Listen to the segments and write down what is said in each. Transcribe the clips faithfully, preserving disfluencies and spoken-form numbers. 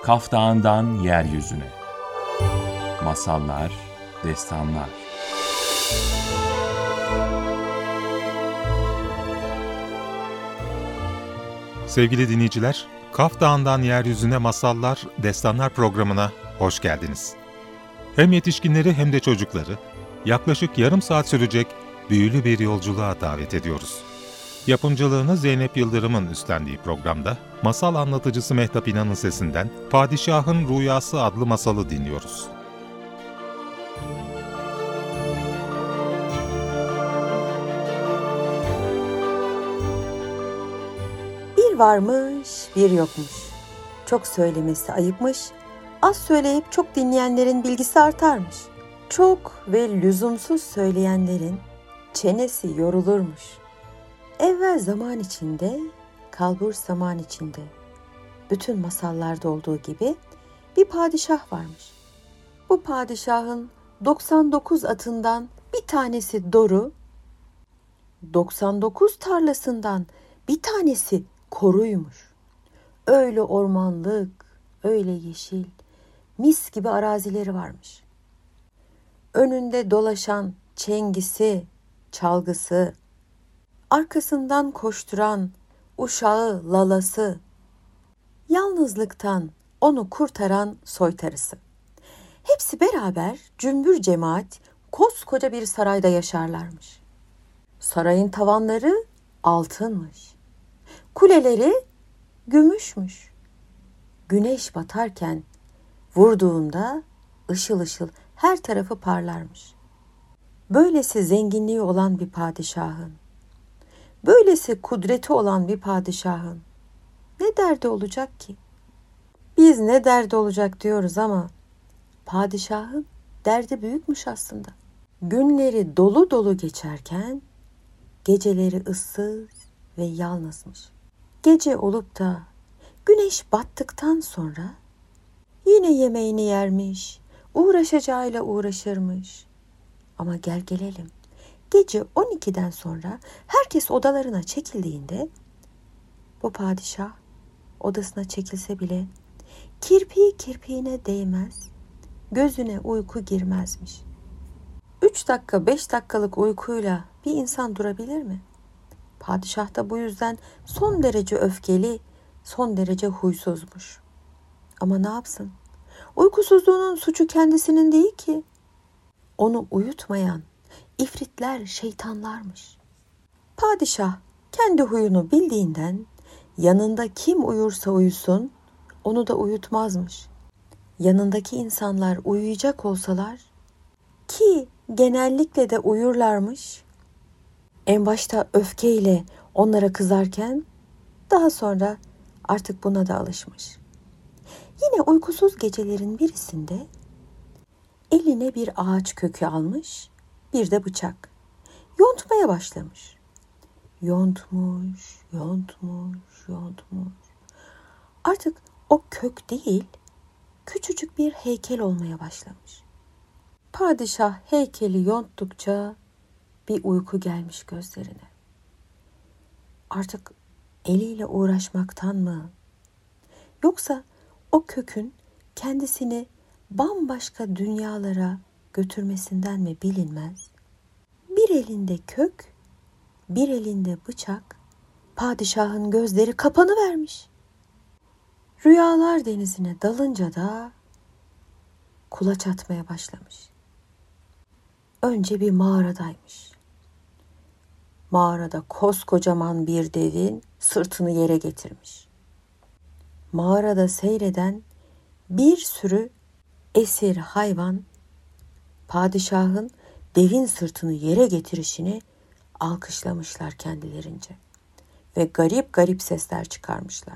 Kaf Dağı'ndan yeryüzüne. Masallar, destanlar. Sevgili dinleyiciler, Kaf Dağı'ndan yeryüzüne masallar, destanlar programına hoş geldiniz. Hem yetişkinleri hem de çocukları yaklaşık yarım saat sürecek büyülü bir yolculuğa davet ediyoruz. Yapımcılığını Zeynep Yıldırım'ın üstlendiği programda masal anlatıcısı Mehtap İnan'ın sesinden Padişahın Rüyası adlı masalı dinliyoruz. Bir varmış, bir yokmuş. Çok söylemesi ayıpmış, az söyleyip çok dinleyenlerin bilgisi artarmış. Çok ve lüzumsuz söyleyenlerin çenesi yorulurmuş. Evvel zaman içinde, kalbur zaman içinde. Bütün masallarda olduğu gibi bir padişah varmış. Bu padişahın doksan dokuz atından bir tanesi doru, doksan dokuz tarlasından bir tanesi koruymuş. Öyle ormanlık, öyle yeşil, mis gibi arazileri varmış. Önünde dolaşan çengisi, çalgısı, arkasından koşturan uşağı, lalası, yalnızlıktan onu kurtaran soytarısı. Hepsi beraber cümbür cemaat koskoca bir sarayda yaşarlarmış. Sarayın tavanları altınmış. Kuleleri gümüşmüş. Güneş batarken vurduğunda ışıl ışıl her tarafı parlarmış. Böylesi zenginliği olan bir padişahın, böylesi kudreti olan bir padişahın ne derdi olacak ki? Biz ne derdi olacak diyoruz ama padişahın derdi büyükmüş aslında. Günleri dolu dolu geçerken geceleri ıssız ve yalnızmış. Gece olup da güneş battıktan sonra yine yemeğini yermiş, uğraşacağıyla uğraşırmış. Ama gel gelelim, gece on ikiden sonra herkes odalarına çekildiğinde bu padişah odasına çekilse bile kirpiği kirpiğine değmez, gözüne uyku girmezmiş. Üç dakika, beş dakikalık uykuyla bir insan durabilir mi? Padişah da bu yüzden son derece öfkeli, son derece huysuzmuş. Ama ne yapsın? Uykusuzluğunun suçu kendisinin değil ki. Onu uyutmayan ifritler, şeytanlarmış. Padişah kendi huyunu bildiğinden yanında kim uyursa uyusun onu da uyutmazmış. Yanındaki insanlar uyuyacak olsalar ki genellikle de uyurlarmış, en başta öfkeyle onlara kızarken daha sonra artık buna da alışmış. Yine uykusuz gecelerin birisinde eline bir ağaç kökü almış, bir de bıçak. Yontmaya başlamış. Yontmuş, yontmuş, yontmuş. Artık o kök değil, küçücük bir heykel olmaya başlamış. Padişah heykeli yonttukça bir uyku gelmiş gözlerine. Artık eliyle uğraşmaktan mı? Yoksa o kökün kendisini bambaşka dünyalara götürmesinden mi bilinmez? Bir elinde kök, bir elinde bıçak, padişahın gözleri kapanıvermiş. Rüyalar denizine dalınca da kulaç atmaya başlamış. Önce bir mağaradaymış. Mağarada koskocaman bir devin sırtını yere getirmiş. Mağarada seyreden bir sürü esir hayvan padişahın devin sırtını yere getirişini alkışlamışlar kendilerince ve garip garip sesler çıkarmışlar.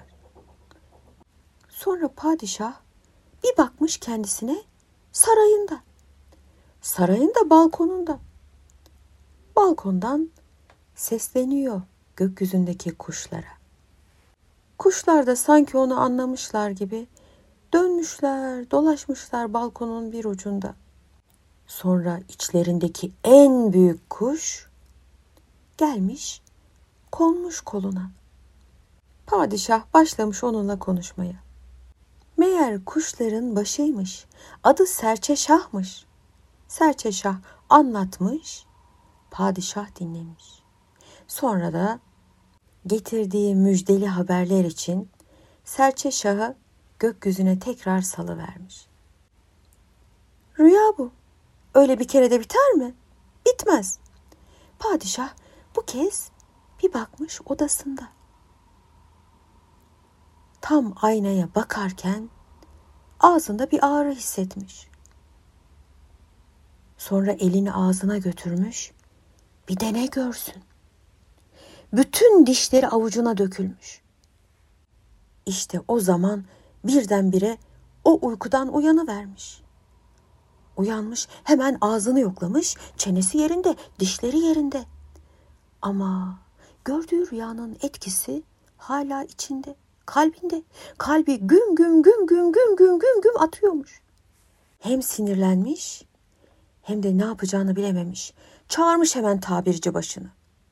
Sonra padişah bir bakmış kendisine sarayında. Sarayın da balkonunda. Balkondan sesleniyor gökyüzündeki kuşlara. Kuşlar da sanki onu anlamışlar gibi dönmüşler, dolaşmışlar balkonun bir ucunda. Sonra içlerindeki en büyük kuş gelmiş, konmuş koluna. Padişah başlamış onunla konuşmaya. Meğer kuşların başıymış. Adı Serçe Şah'mış. Serçe Şah anlatmış, padişah dinlemiş. Sonra da getirdiği müjdeli haberler için Serçe Şah'ı gökyüzüne tekrar salıvermiş. Rüya bu. Öyle bir kerede biter mi? Bitmez. Padişah bu kez bir bakmış odasında. Tam aynaya bakarken ağzında bir ağrı hissetmiş. Sonra elini ağzına götürmüş. Bir de ne görsün? Bütün dişleri avucuna dökülmüş. İşte o zaman birdenbire o uykudan uyanıvermiş. Uyanmış, hemen ağzını yoklamış, çenesi yerinde, dişleri yerinde. Ama gördüğü rüyanın etkisi hala içinde, kalbinde. Kalbi güm güm güm güm güm güm güm güm atıyormuş. Hem sinirlenmiş hem de ne yapacağını bilememiş. Çağırmış hemen tabirci başını.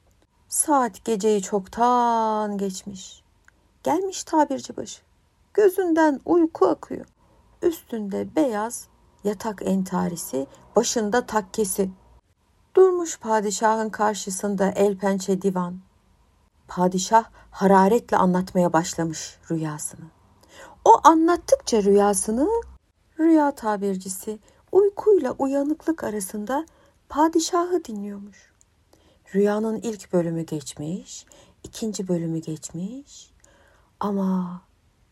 Saat geceyi çoktan geçmiş. Gelmiş tabirci başı. Gözünden uyku akıyor. Üstünde beyaz yatak entarisi, başında takkesi. Durmuş padişahın karşısında el pençe divan. Padişah hararetle anlatmaya başlamış rüyasını. O anlattıkça rüyasını, rüya tabircisi uykuyla uyanıklık arasında padişahı dinliyormuş. Rüyanın ilk bölümü geçmiş, ikinci bölümü geçmiş ama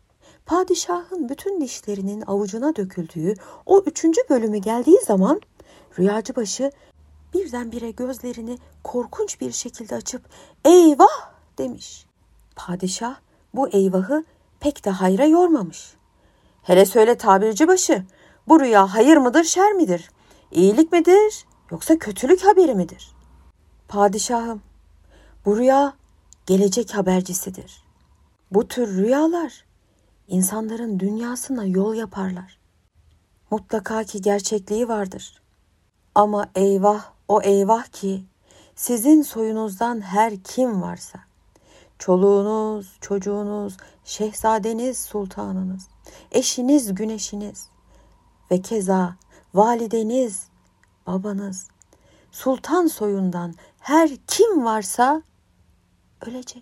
padişahın bütün dişlerinin avucuna döküldüğü o üçüncü bölümü geldiği zaman rüyacıbaşı birdenbire gözlerini korkunç bir şekilde açıp eyvah demiş. Padişah bu eyvahı pek de hayra yormamış. Hele söyle tabircibaşı, bu rüya hayır mıdır şer midir? İyilik midir yoksa kötülük haberi midir? Padişahım, bu rüya gelecek habercisidir. Bu tür rüyalar insanların dünyasına yol yaparlar. Mutlaka ki gerçekliği vardır. Ama eyvah o eyvah ki sizin soyunuzdan her kim varsa, çoluğunuz, çocuğunuz, şehzadeniz, sultanınız, eşiniz, güneşiniz ve keza valideniz, babanız, sultan soyundan her kim varsa ölecek.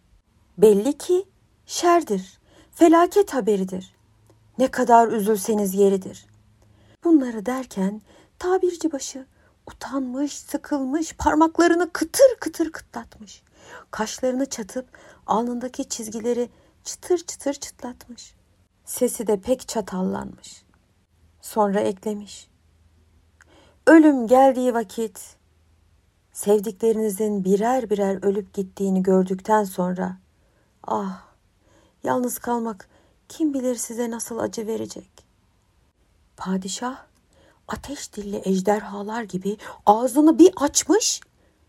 Belli ki şerdir, felaket haberidir. Ne kadar üzülseniz yeridir. Bunları derken tabircibaşı utanmış, sıkılmış, parmaklarını kıtır kıtır kıtlatmış. Kaşlarını çatıp alnındaki çizgileri çıtır çıtır çıtlatmış. Sesi de pek çatallanmış. Sonra eklemiş. Ölüm geldiği vakit, sevdiklerinizin birer birer ölüp gittiğini gördükten sonra, ah, yalnız kalmak kim bilir size nasıl acı verecek. Padişah ateş dilli ejderhalar gibi ağzını bir açmış,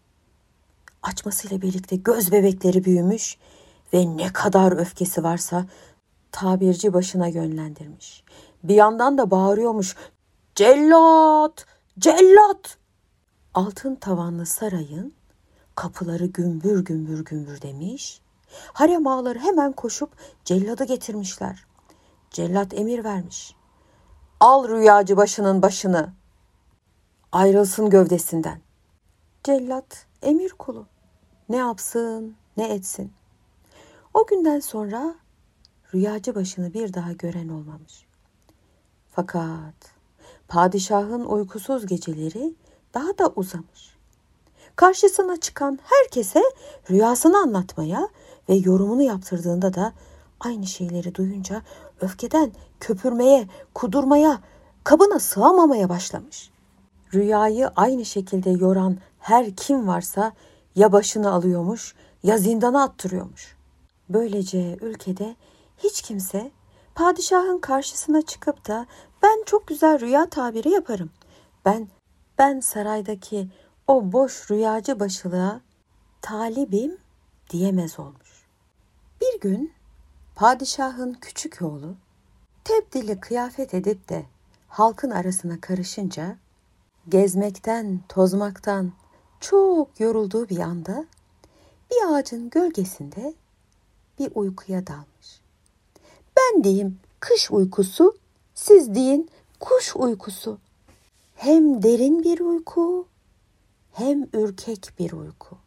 açmasıyla birlikte göz bebekleri büyümüş ve ne kadar öfkesi varsa tabirci başına yönlendirmiş. Bir yandan da bağırıyormuş, cellat, cellat! Altın tavanlı sarayın kapıları gümbür gümbür gümbür demiş. Harem ağaları hemen koşup celladı getirmişler. Cellat emir vermiş. Al rüyacı başının başını. Ayrılsın gövdesinden. Cellat emir kulu. Ne yapsın, ne etsin. O günden sonra rüyacı başını bir daha gören olmamış. Fakat padişahın uykusuz geceleri daha da uzamış. Karşısına çıkan herkese rüyasını anlatmaya ve yorumunu yaptırdığında da aynı şeyleri duyunca öfkeden köpürmeye, kudurmaya, kabına sığamamaya başlamış. Rüyayı aynı şekilde yoran her kim varsa ya başını alıyormuş ya zindana attırıyormuş. Böylece ülkede hiç kimse padişahın karşısına çıkıp da ben çok güzel rüya tabiri yaparım. Ben ben saraydaki o boş rüyacı başılığa talibim diyemez olmuş. Bir gün padişahın küçük oğlu tebdili kıyafet edip de halkın arasına karışınca gezmekten, tozmaktan çok yorulduğu bir anda bir ağacın gölgesinde bir uykuya dalmış. Ben diyeyim kış uykusu, siz deyin kuş uykusu. Hem derin bir uyku, hem ürkek bir uyku.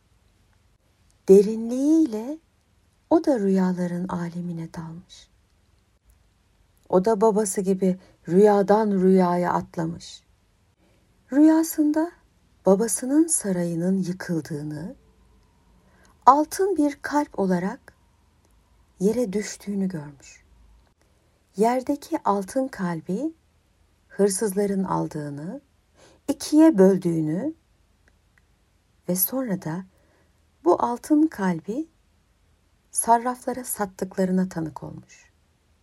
Derinliğiyle o da rüyaların alemine dalmış. O da babası gibi rüyadan rüyaya atlamış. Rüyasında babasının sarayının yıkıldığını, altın bir kalp olarak yere düştüğünü görmüş. Yerdeki altın kalbi hırsızların aldığını, ikiye böldüğünü ve sonra da bu altın kalbi sarraflara sattıklarına tanık olmuş.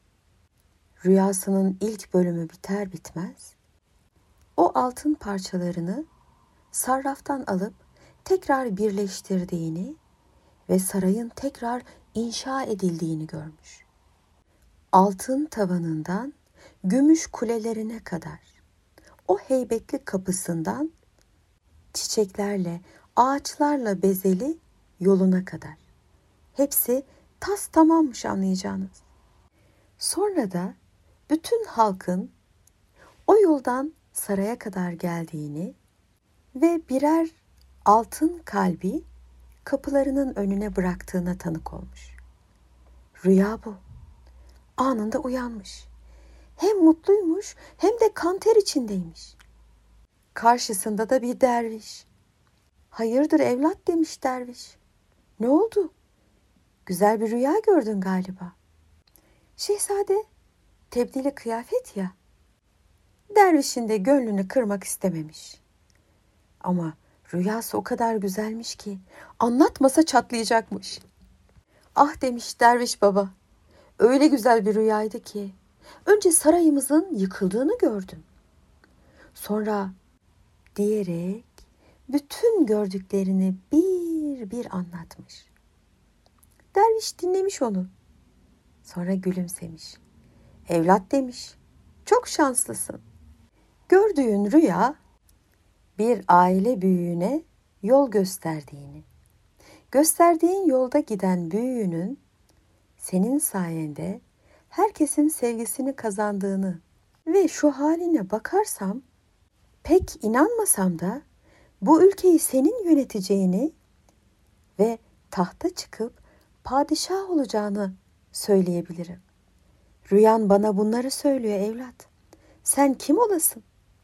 Rüyasının ilk bölümü biter bitmez, o altın parçalarını sarraftan alıp tekrar birleştirdiğini ve sarayın tekrar inşa edildiğini görmüş. Altın tavanından gümüş kulelerine kadar, o heybetli kapısından çiçeklerle, ağaçlarla bezeli yoluna kadar. Hepsi tas tamammış anlayacağınız. Sonra da bütün halkın o yoldan saraya kadar geldiğini ve birer altın kalbi kapılarının önüne bıraktığına tanık olmuş. Rüya bu. Anında uyanmış. Hem mutluymuş hem de kan ter içindeymiş. Karşısında da bir derviş. Hayırdır evlat demiş derviş. Ne oldu? Güzel bir rüya gördün galiba. Şehzade tebdili kıyafet ya. Dervişin de gönlünü kırmak istememiş. Ama rüyası o kadar güzelmiş ki anlatmasa çatlayacakmış. Ah demiş derviş baba. Öyle güzel bir rüyaydı ki önce sarayımızın yıkıldığını gördüm. Sonra diyerek bütün gördüklerini bir bir anlatmış. Derviş dinlemiş onu. Sonra gülümsemiş. Evlat demiş, çok şanslısın. Gördüğün rüya bir aile büyüğüne yol gösterdiğini, gösterdiğin yolda giden büyüğünün senin sayende herkesin sevgisini kazandığını ve şu haline bakarsam pek inanmasam da bu ülkeyi senin yöneteceğini ve tahta çıkıp padişah olacağını söyleyebilirim. Rüyan bana bunları söylüyor evlat. Sen kim olasın?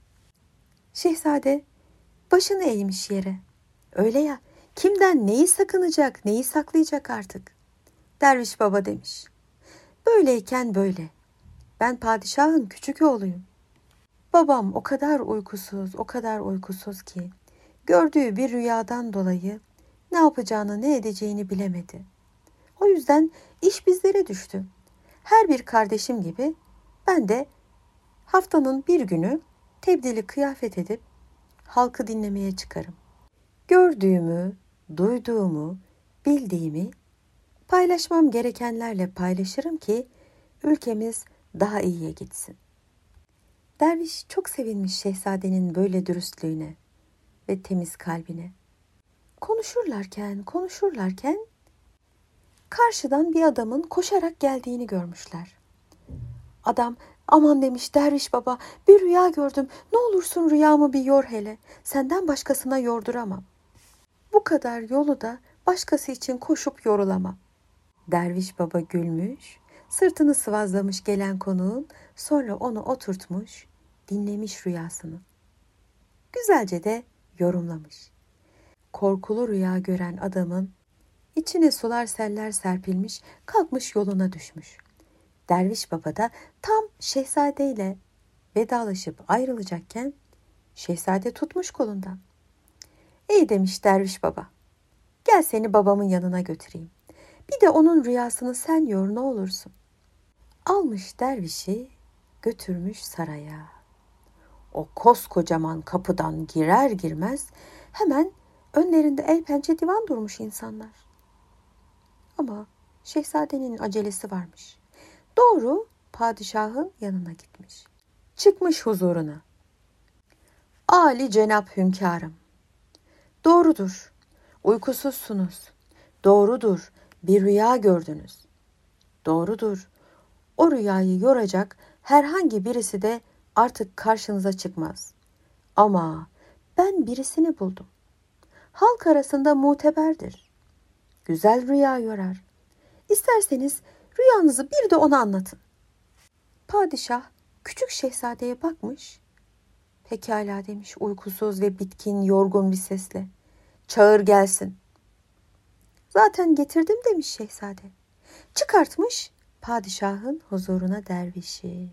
Şehzade başını eğmiş yere. Öyle ya, kimden neyi sakınacak, neyi saklayacak artık? Derviş baba demiş. Böyleyken böyle. Ben padişahın küçük oğluyum. Babam o kadar uykusuz, o kadar uykusuz ki gördüğü bir rüyadan dolayı ne yapacağını, ne edeceğini bilemedi. O yüzden iş bizlere düştü. Her bir kardeşim gibi ben de haftanın bir günü tebdili kıyafet edip halkı dinlemeye çıkarım. Gördüğümü, duyduğumu, bildiğimi paylaşmam gerekenlerle paylaşırım ki ülkemiz daha iyiye gitsin. Derviş çok sevinmiş şehzadenin böyle dürüstlüğüne ve temiz kalbine. Konuşurlarken, konuşurlarken karşıdan bir adamın koşarak geldiğini görmüşler. Adam, aman demiş derviş baba, bir rüya gördüm. Ne olursun rüyamı bir yor hele. Senden başkasına yorduramam. Bu kadar yolu da başkası için koşup yorulamam. Derviş baba gülmüş, sırtını sıvazlamış gelen konuğun, sonra onu oturtmuş, dinlemiş rüyasını. Güzelce de yorumlamış. Korkulu rüya gören adamın içine sular seller serpilmiş, kalkmış yoluna düşmüş. Derviş baba da tam şehzadeyle vedalaşıp ayrılacakken şehzade tutmuş kolundan. İyi demiş derviş baba. Gel seni babamın yanına götüreyim. Bir de onun rüyasını sen yor ne olursun. Almış dervişi götürmüş saraya. O koskocaman kapıdan girer girmez hemen önlerinde el pençe divan durmuş insanlar. Ama şehzadenin acelesi varmış. Doğru padişahın yanına gitmiş. Çıkmış huzuruna. Ali cenap hünkârım. Doğrudur. Uykusuzsunuz. Doğrudur. Bir rüya gördünüz. Doğrudur. o rüyayı yoracak herhangi birisi de artık karşınıza çıkmaz. Ama ben birisini buldum. Halk arasında muteberdir. Güzel rüya yorar. İsterseniz rüyanızı bir de ona anlatın. Padişah küçük şehzadeye bakmış. Pekala demiş uykusuz ve bitkin, yorgun bir sesle. Çağır gelsin. Zaten getirdim demiş şehzade. Çıkartmış padişahın huzuruna dervişi.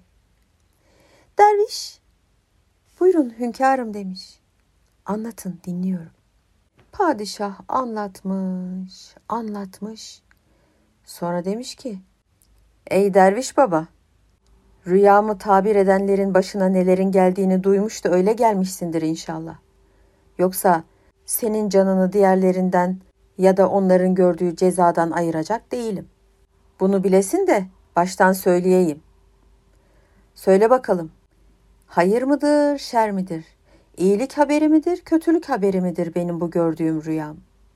Derviş, buyurun hünkârım demiş. Anlatın, dinliyorum. Padişah anlatmış, anlatmış. Sonra demiş ki, ey derviş baba, rüyamı tabir edenlerin başına nelerin geldiğini duymuş da öyle gelmişsindir inşallah. Yoksa senin canını diğerlerinden ya da onların gördüğü cezadan ayıracak değilim. Bunu bilesin de baştan söyleyeyim. Söyle bakalım, hayır mıdır, şer midir? İyilik haberi midir, kötülük haberi midir benim bu gördüğüm rüyam?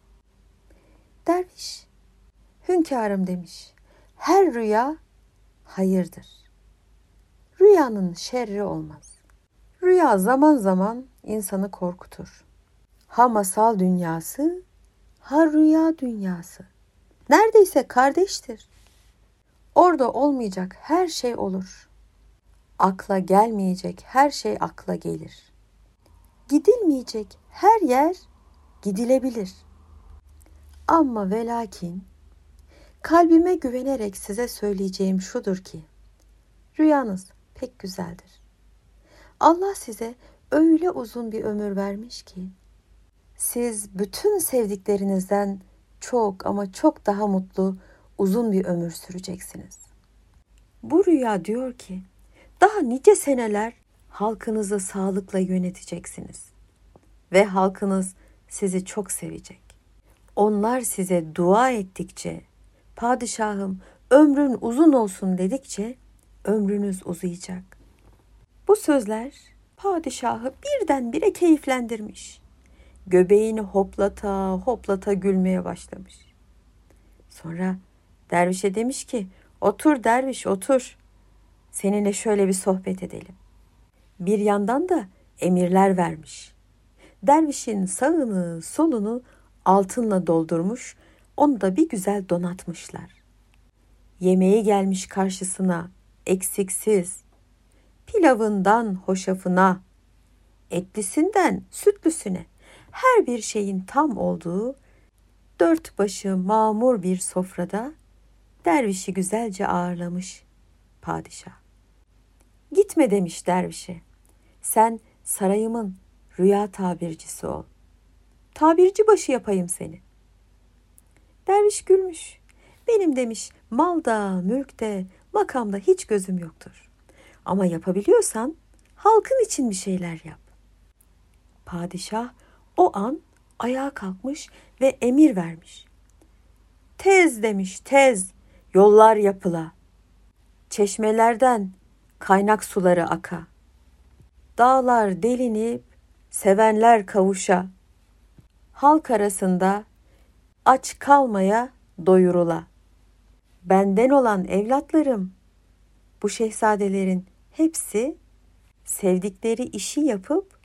Derviş, hünkârım demiş, her rüya hayırdır. Rüyanın şerri olmaz. Rüya zaman zaman insanı korkutur. Ha masal dünyası, ha rüya dünyası. Neredeyse kardeştir. Orada olmayacak her şey olur. Akla gelmeyecek her şey akla gelir. Gidilmeyecek her yer gidilebilir. Ama ve lakin kalbime güvenerek size söyleyeceğim şudur ki, rüyanız pek güzeldir. Allah size öyle uzun bir ömür vermiş ki, siz bütün sevdiklerinizden çok ama çok daha mutlu, uzun bir ömür süreceksiniz. Bu rüya diyor ki, daha nice seneler halkınızı sağlıkla yöneteceksiniz. Ve halkınız sizi çok sevecek. Onlar size dua ettikçe, padişahım ömrün uzun olsun dedikçe, ömrünüz uzayacak. Bu sözler padişahı birdenbire keyiflendirmiş. Göbeğini hoplata hoplata gülmeye başlamış. Sonra dervişe demiş ki, otur derviş otur. Seninle şöyle bir sohbet edelim. Bir yandan da emirler vermiş. Dervişin sağını solunu altınla doldurmuş, onu da bir güzel donatmışlar. Yemeği gelmiş karşısına eksiksiz, pilavından hoşafına, etlisinden sütlüsüne, her bir şeyin tam olduğu dört başı mamur bir sofrada dervişi güzelce ağırlamış padişah. Gitme demiş dervişe, sen sarayımın rüya tabircisi ol. Tabirci başı yapayım seni. Derviş gülmüş. Benim demiş malda, mülkte, makamda hiç gözüm yoktur. Ama yapabiliyorsan halkın için bir şeyler yap. Padişah o an ayağa kalkmış ve emir vermiş. Tez demiş tez, yollar yapıla. Çeşmelerden kaynak suları aka. Dağlar delinip sevenler kavuşa. Halk arasında aç kalmaya doyurula. Benden olan evlatlarım, bu şehzadelerin hepsi sevdikleri işi yapıp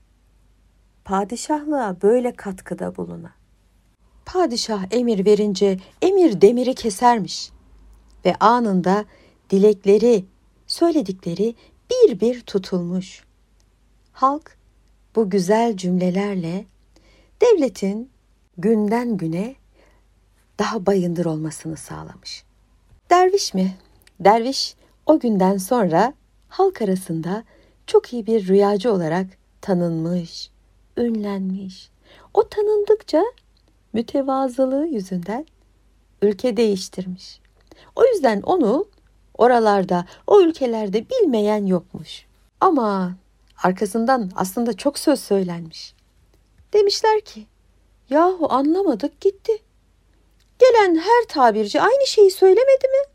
padişahlığa böyle katkıda buluna. Padişah emir verince emir demiri kesermiş ve anında dilekleri, söyledikleri bir bir tutulmuş. Halk bu güzel cümlelerle devletin günden güne daha bayındır olmasını sağlamış. Derviş mi? Derviş o günden sonra halk arasında çok iyi bir rüyacı olarak tanınmış, ünlenmiş. O tanındıkça mütevazılığı yüzünden ülke değiştirmiş. O yüzden onu oralarda, o ülkelerde bilmeyen yokmuş. Ama arkasından aslında çok söz söylenmiş. Demişler ki, yahu anlamadık gitti. Gelen her tabirci aynı şeyi söylemedi mi?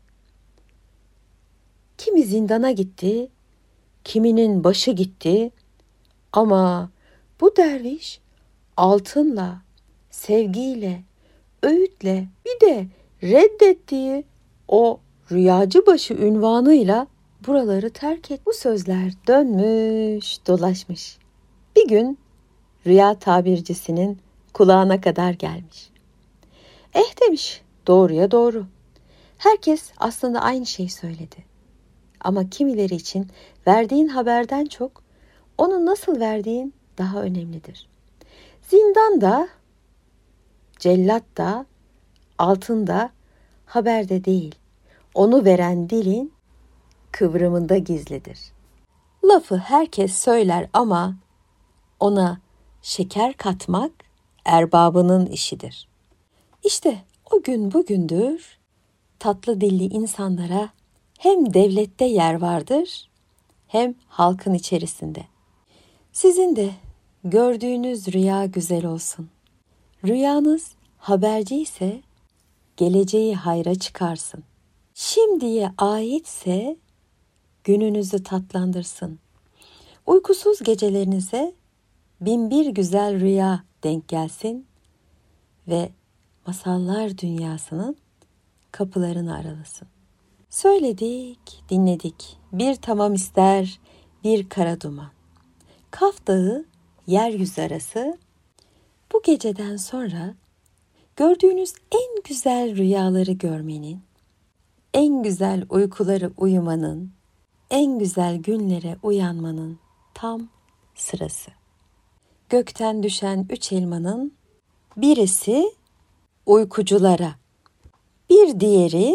Kimi zindana gitti, kiminin başı gitti. Ama bu derviş altınla, sevgiyle, öğütle bir de reddettiği o Rüyacıbaşı ünvanıyla buraları terk et. Bu sözler dönmüş dolaşmış. Bir gün rüya tabircisinin kulağına kadar gelmiş. Eh demiş, doğruya doğru. Herkes aslında aynı şeyi söyledi. Ama kimileri için verdiğin haberden çok onu nasıl verdiğin daha önemlidir. Zindan da, cellat da, altın da haberde değil, onu veren dilin kıvrımında gizlidir. Lafı herkes söyler ama ona şeker katmak erbabının işidir. İşte o gün bugündür tatlı dilli insanlara hem devlette yer vardır hem halkın içerisinde. Sizin de gördüğünüz rüya güzel olsun. Rüyanız haberci ise geleceği hayra çıkarsın. Şimdiye aitse gününüzü tatlandırsın. Uykusuz gecelerinize bin bir güzel rüya denk gelsin ve masallar dünyasının kapılarını aralasın. Söyledik, dinledik. Bir tamam ister, bir kara duman. Kaf Dağı, yeryüzü arası. Bu geceden sonra gördüğünüz en güzel rüyaları görmenin, en güzel uykuları uyumanın, en güzel günlere uyanmanın tam sırası. Gökten düşen üç elmanın birisi uykuculara, bir diğeri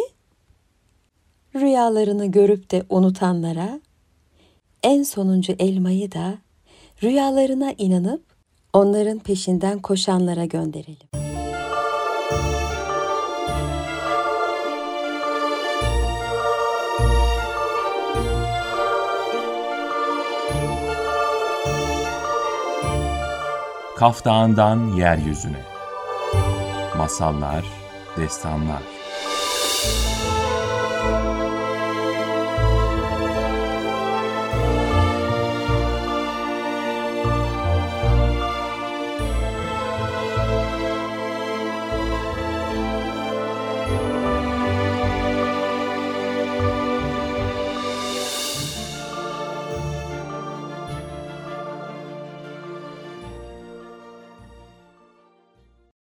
rüyalarını görüp de unutanlara, en sonuncu elmayı da rüyalarına inanıp onların peşinden koşanlara gönderelim. Kaf Dağı'ndan yeryüzüne. Masallar, destanlar.